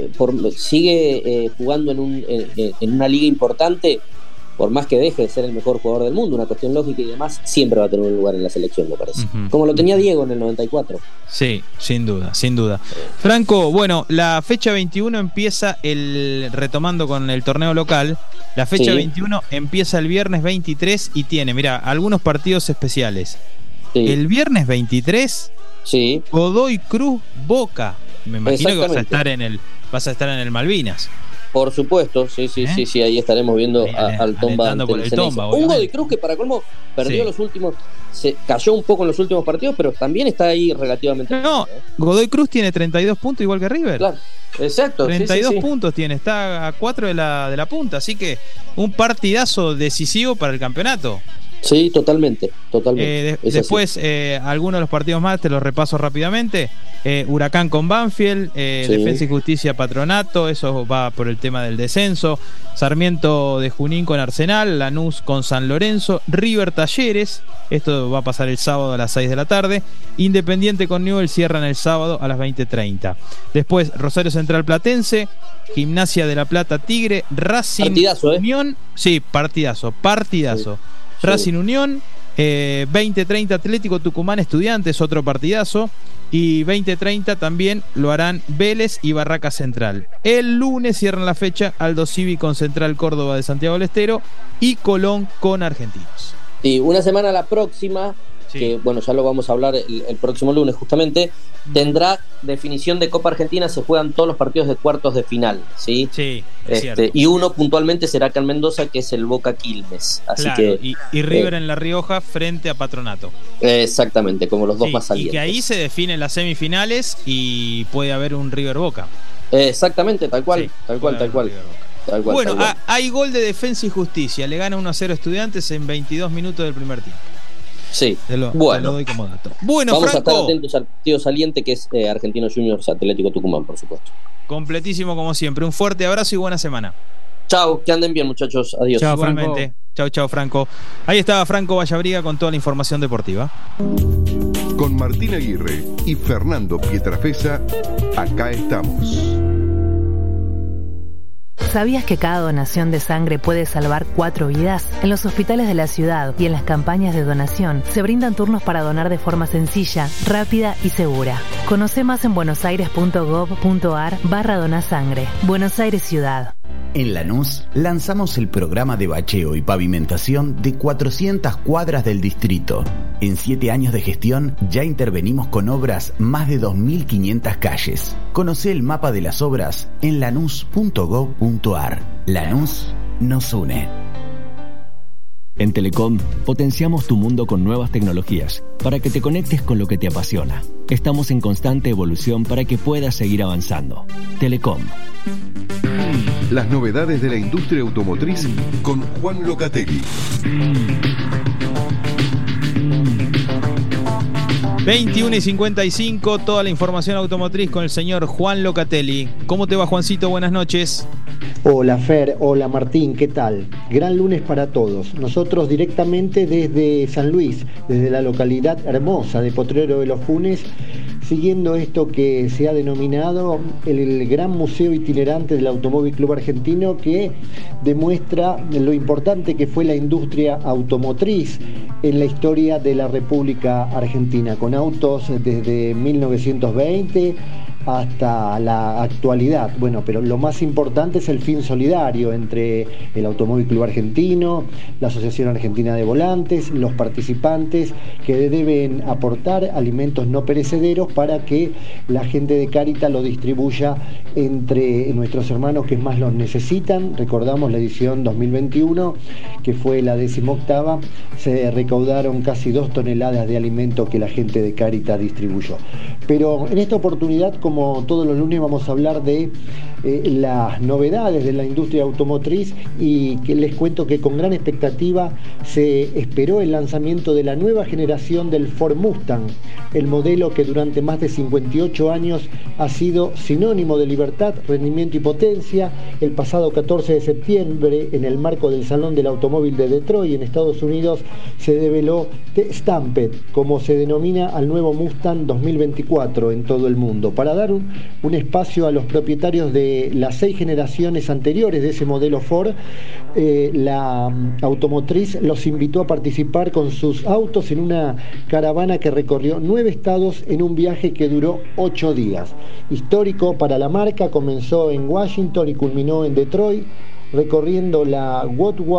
jugando en una liga importante, por más que deje de ser el mejor jugador del mundo, una cuestión lógica y demás, siempre va a tener un lugar en la selección, me parece. Como lo tenía Diego en el 94. Sí, sin duda. Franco, bueno, la fecha 21 empieza retomando con el torneo local. La fecha 21 empieza el viernes 23 y tiene, mira, algunos partidos especiales. El viernes 23, Godoy Cruz Boca. Me imagino que vas a estar en el Malvinas. Por supuesto, sí, ahí estaremos viendo al Tomba ante el Ceneice. Un Godoy Cruz que para colmo perdió los últimos, se cayó un poco en los últimos partidos, pero también está ahí relativamente. No, Godoy Cruz tiene 32 puntos igual que River. Claro, exacto. 32 puntos tiene, está a 4 de la punta, así que un partidazo decisivo para el campeonato. Sí, totalmente. Después, algunos de los partidos más te los repaso rápidamente. Huracán con Banfield, Defensa y Justicia Patronato, eso va por el tema del descenso. Sarmiento de Junín con Arsenal, Lanús con San Lorenzo, River Talleres, esto va a pasar el sábado a las 6 de la tarde. Independiente con Newell cierran el sábado a las 20:30. Después Rosario Central Platense, Gimnasia de la Plata Tigre, Racing partidazo, Unión, sí, partidazo. Sí. Racing Unión, 20:30 Atlético Tucumán Estudiantes, otro partidazo. Y 20:30 también lo harán Vélez y Barraca Central. El lunes cierran la fecha Aldo Civi con Central Córdoba de Santiago del Estero y Colón con Argentinos. Sí, una semana la próxima, que bueno, ya lo vamos a hablar el próximo lunes justamente, tendrá definición de Copa Argentina, se juegan todos los partidos de cuartos de final, ¿sí? Sí, es cierto. Y uno puntualmente será acá en Mendoza, que es el Boca Quilmes. Así claro, que, y River en La Rioja frente a Patronato. Exactamente, como los dos más salientes. Y que ahí se definen las semifinales y puede haber un River Boca. Exactamente, tal cual. Bueno, hay gol de Defensa y Justicia, le gana 1-0 Estudiantes en 22 minutos del primer tiempo. Sí, te lo doy como dato. Bueno, vamos Franco, a estar atentos al partido saliente que es Argentinos Juniors Atlético Tucumán, por supuesto. Completísimo como siempre. Un fuerte abrazo y buena semana. Chao, que anden bien, muchachos. Adiós. Chao, igualmente. Chao, Franco. Ahí estaba Franco Vallabriga con toda la información deportiva. Con Martín Aguirre y Fernando Pietrafesa, acá estamos. ¿Sabías que cada donación de sangre puede salvar 4 vidas? En los hospitales de la ciudad y en las campañas de donación se brindan turnos para donar de forma sencilla, rápida y segura. Conoce más en buenosaires.gov.ar/donasangre. Buenos Aires Ciudad. En Lanús lanzamos el programa de bacheo y pavimentación de 400 cuadras del distrito. En 7 años de gestión ya intervenimos con obras más de 2.500 calles. Conoce el mapa de las obras en lanús.gov.ar. Lanús nos une. En Telecom potenciamos tu mundo con nuevas tecnologías para que te conectes con lo que te apasiona. Estamos en constante evolución para que puedas seguir avanzando. Telecom. Las novedades de la industria automotriz con Juan Locatelli. 21:55, toda la información automotriz con el señor Juan Locatelli. ¿Cómo te va, Juancito? Buenas noches. Hola Fer, hola Martín, ¿qué tal? Gran lunes para todos. Nosotros directamente desde San Luis, desde la localidad hermosa de Potrero de los Funes, siguiendo esto que se ha denominado el gran museo itinerante del Automóvil Club Argentino, que demuestra lo importante que fue la industria automotriz en la historia de la República Argentina, con autos desde 1920 hasta la actualidad. Bueno, pero lo más importante es el fin solidario entre el Automóvil Club Argentino, la Asociación Argentina de Volantes, los participantes que deben aportar alimentos no perecederos para que la gente de Cáritas lo distribuya entre nuestros hermanos que más los necesitan. Recordamos la edición 2021, que fue la 18ª, se recaudaron casi 2 toneladas de alimento que la gente de Cáritas distribuyó. Pero en esta oportunidad, como todos los lunes, vamos a hablar de las novedades de la industria automotriz, y que les cuento que con gran expectativa se esperó el lanzamiento de la nueva generación del Ford Mustang, el modelo que durante más de 58 años ha sido sinónimo de libertad, rendimiento y potencia. El pasado 14 de septiembre, en el marco del Salón del Automóvil de Detroit en Estados Unidos, se develó The Stampede, como se denomina al nuevo Mustang 2024 en todo el mundo, para dar un espacio a los propietarios de las 6 generaciones anteriores de ese modelo Ford. La automotriz los invitó a participar con sus autos en una caravana que recorrió 9 estados en un viaje que duró 8 días. Histórico para la marca, comenzó en Washington y culminó en Detroit, recorriendo la Woodward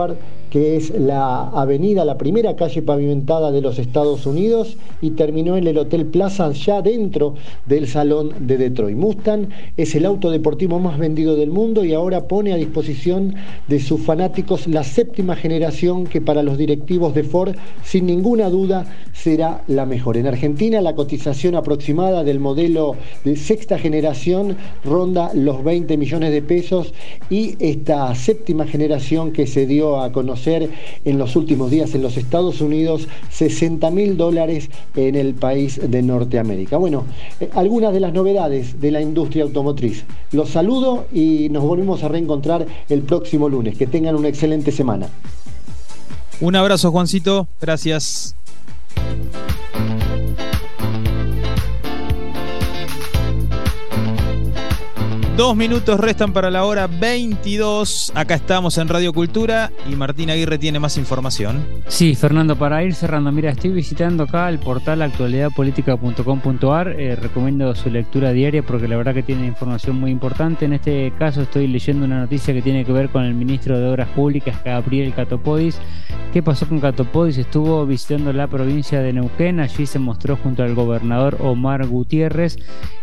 que es la primera calle pavimentada de los Estados Unidos, y terminó en el Hotel Plaza, ya dentro del Salón de Detroit. Mustang es el auto deportivo más vendido del mundo y ahora pone a disposición de sus fanáticos la 7ª generación, que para los directivos de Ford, sin ninguna duda, será la mejor. En Argentina, la cotización aproximada del modelo de 6ª generación ronda los 20 millones de pesos, y esta 7ª generación, que se dio a conocer en los últimos días en los Estados Unidos, $60.000 en el país de Norteamérica. Bueno, algunas de las novedades de la industria automotriz. Los saludo y nos volvemos a reencontrar el próximo lunes. Que tengan una excelente semana. Un abrazo, Juancito. Gracias. Dos minutos restan para la hora 22. Acá estamos en Radio Cultura y Martín Aguirre tiene más información. Sí, Fernando, para ir cerrando, mira, estoy visitando acá el portal actualidadpolitica.com.ar. Recomiendo su lectura diaria porque la verdad que tiene información muy importante. En este caso estoy leyendo una noticia que tiene que ver con el ministro de Obras Públicas, Gabriel Catopodis. ¿Qué pasó con Catopodis? Estuvo visitando la provincia de Neuquén. Allí se mostró junto al gobernador Omar Gutiérrez.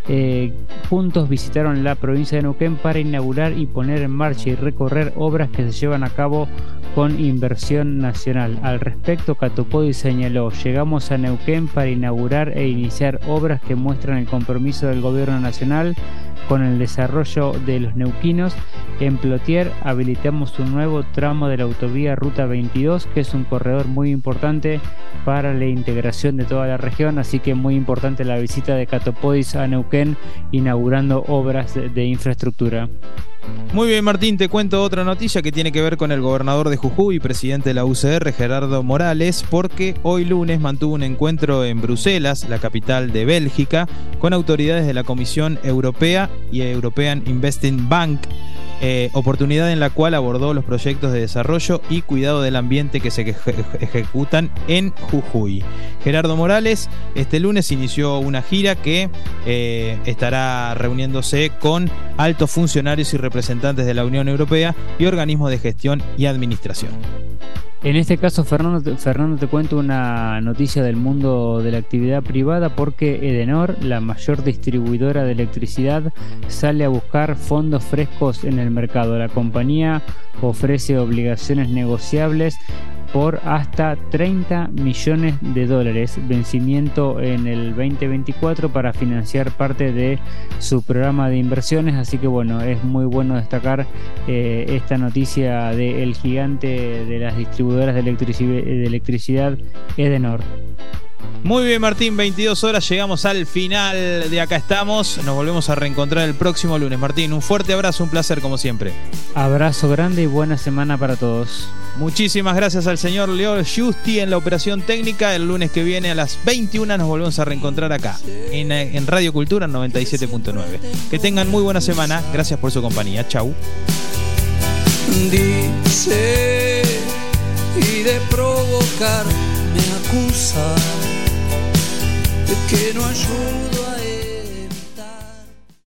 Juntos visitaron la provincia de Neuquén para inaugurar y poner en marcha y recorrer obras que se llevan a cabo con inversión nacional. Al respecto, Catopodis señaló: llegamos a Neuquén para inaugurar e iniciar obras que muestran el compromiso del gobierno nacional con el desarrollo de los neuquinos. En Plotier habilitamos un nuevo tramo de la autovía Ruta 22, que es un corredor muy importante para la integración de toda la región, así que muy importante la visita de Catopodis a Neuquén, inaugurando obras de infraestructura. Muy bien, Martín, te cuento otra noticia que tiene que ver con el gobernador de Jujuy y presidente de la UCR, Gerardo Morales, porque hoy lunes mantuvo un encuentro en Bruselas, la capital de Bélgica, con autoridades de la Comisión Europea y European Investing Bank, oportunidad en la cual abordó los proyectos de desarrollo y cuidado del ambiente que se ejecutan en Jujuy. Gerardo Morales este lunes inició una gira que estará reuniéndose con altos funcionarios y representantes de la Unión Europea y organismos de gestión y administración. En este caso, Fernando, te cuento una noticia del mundo de la actividad privada, porque Edenor, la mayor distribuidora de electricidad, sale a buscar fondos frescos en el mercado. La compañía ofrece obligaciones negociables por hasta $30 millones, vencimiento en el 2024, para financiar parte de su programa de inversiones. Así que bueno, es muy bueno destacar esta noticia del gigante de las distribuidoras de electricidad, Edenor. Muy bien, Martín, 22 horas, llegamos al final de Acá Estamos. Nos volvemos a reencontrar el próximo lunes. Martín, un fuerte abrazo, un placer como siempre. Abrazo grande y buena semana para todos. Muchísimas gracias al señor Leo Justi en la operación técnica. El lunes que viene a las 21 nos volvemos a reencontrar acá en Radio Cultura 97.9. Que tengan muy buena semana. Gracias por su compañía. Chau. Dice, y de provocar me acusa de que no ayuda.